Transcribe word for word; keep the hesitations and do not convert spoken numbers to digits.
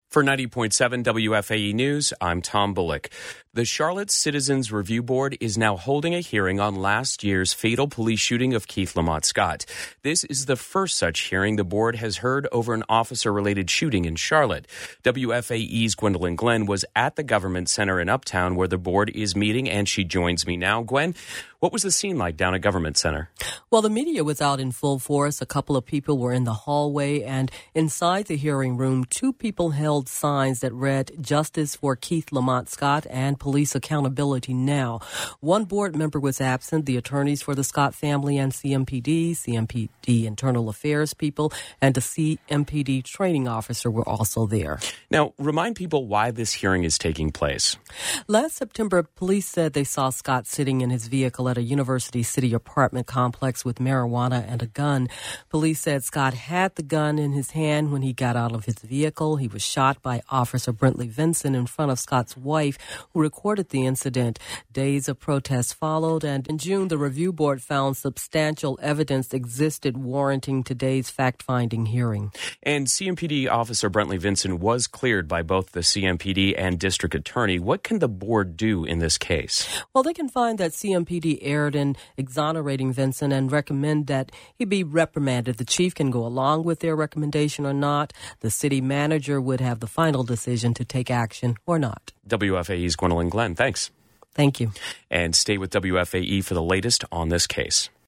For ninety point seven W F A E News, I'm Tom Bullock. The Charlotte Citizens Review Board is now holding a hearing on last year's fatal police shooting of Keith Lamont Scott. This is the first such hearing the board has heard over an officer-related shooting in Charlotte. W F A E's Gwendolyn Glenn was at the Government Center in Uptown where the board is meeting, and she joins me now. Gwen, what was the scene like down at Government Center? Well, the media was out in full force. A couple of people were in the hallway, and inside the hearing room, two people held signs that read "Justice for Keith Lamont Scott" and "Police Accountability Now." One board member was absent. The attorneys for the Scott family and C M P D, C M P D internal affairs people, and a C M P D training officer were also there. Now, remind people why this hearing is taking place. Last September, police said they saw Scott sitting in his vehicle at a University City apartment complex with marijuana and a gun. Police said Scott had the gun in his hand when he got out of his vehicle. He was shot by Officer Brentley Vinson in front of Scott's wife, who recorded the incident. Days of protests followed, and in June, the review board found substantial evidence existed warranting today's fact-finding hearing. And C M P D Officer Brentley Vinson was cleared by both the C M P D and district attorney. What can the board do in this case? Well, they can find that C M P D erred in exonerating Vinson and recommend that he be reprimanded. The chief can go along with their recommendation or not. The city manager would have the final decision to take action or not. W F A E's Gwendolyn Glenn, thanks. Thank you. And stay with W F A E for the latest on this case.